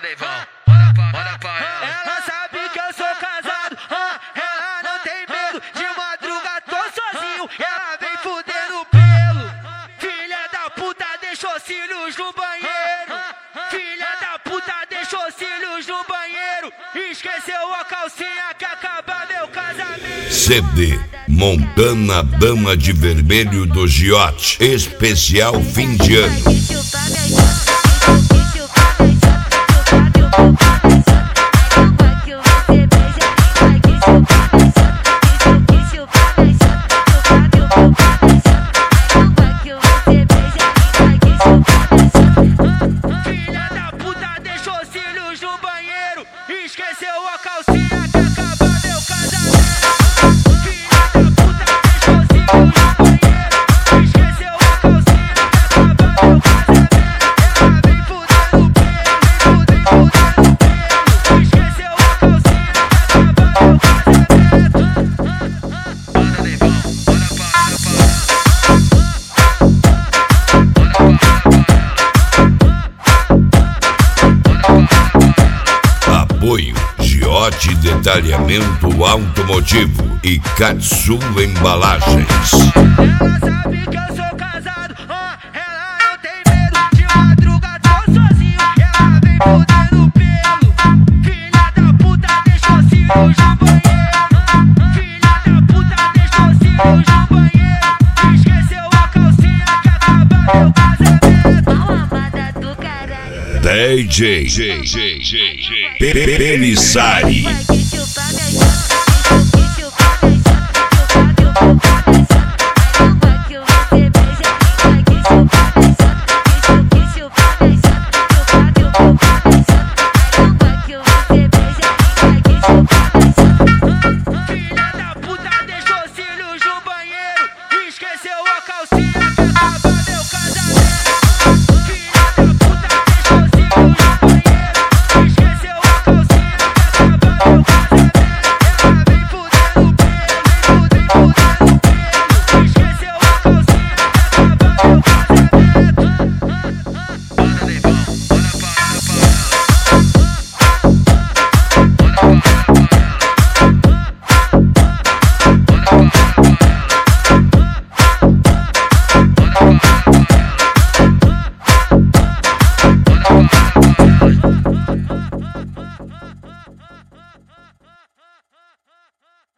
Neivão, manda pra ela. Ela sabe que eu sou casado, ela não tem medo. De madruga tô sozinho, ela vem fudendo pelo. Filha da puta deixou cílios no banheiro. Filha da puta deixou cílios no banheiro. Esqueceu a calcinha que acaba meu casamento. CD Montana Dama de Vermelho do Giote, especial fim de ano. Filha da puta deixou cílios no banheiro. Esqueceu a calcinha que acaba meu casamento. Filha da puta deixou cílios no banheiro. Esqueceu a calcinha que acaba meu casamento. Ela vem fudendo pelo, vem fudendo pelo. Esqueceu a calcinha que acaba meu casamento. Manda Neivão, manda pra ela. Apoio Giote Detalhamento Automotivo e Katsu Embalagens. Ela sabe que eu sou casado, ela não tem medo. De madruga tô sozinho, ela vem fudendo pelo. Filha da puta deixou cílios no banheiro. Filha da puta deixou cílios no banheiro. Esqueceu a calcinha que acaba meu casamento. Amada do caralho. DJ Pelissari.